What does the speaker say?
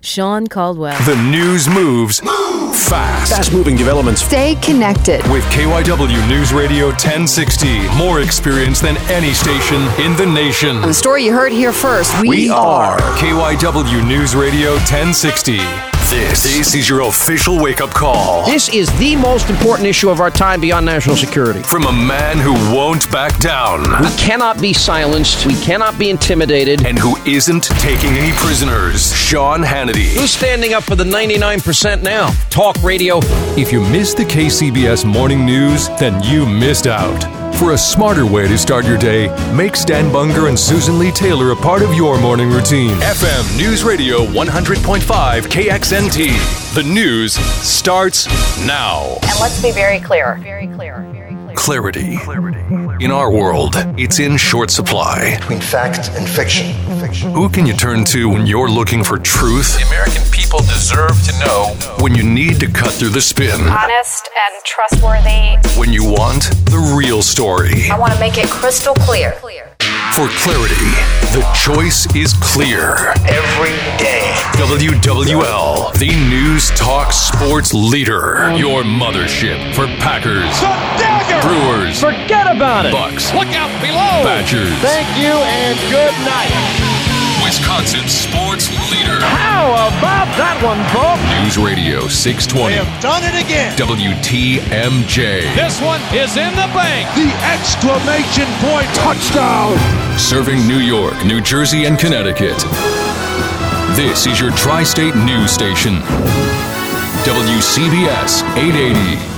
Sean Caldwell. The news moves fast. Fast-moving developments. Stay connected. With KYW News Radio 1060. More experience than any station in the nation. And the story you heard here first. We are KYW News Radio 1060. This is your official wake-up call. This is the most important issue of our time beyond national security. From a man who won't back down. We cannot be silenced. We cannot be intimidated. And who isn't taking any prisoners. Sean Hannity. Who's standing up for the 99% now? Talk radio. If you missed the KCBS Morning News, then you missed out. For a smarter way to start your day, make Stan Bunger and Susan Lee Taylor a part of your morning routine. FM News Radio 100.5 KXNT. The news starts now. And let's be very clear. Clarity. In our world, it's in short supply. Between fact and fiction. Who can you turn to when you're looking for truth? The American people deserve to know. When you need to cut through the spin. Honest and trustworthy. When you want the real story. I want to make it crystal clear. For clarity, the choice is clear. Every day. WWL, the News Talk Sports leader. Your mothership for Packers, Brewers, Forget about it. Bucks, Look out below. Badgers. Thank you and good night. Wisconsin sports leader. How about that one, folks? News Radio 620. They have done it again. WTMJ. This one is in the bank. The exclamation point touchdown. Serving New York, New Jersey, and Connecticut. This is your tri-state news station. WCBS 880.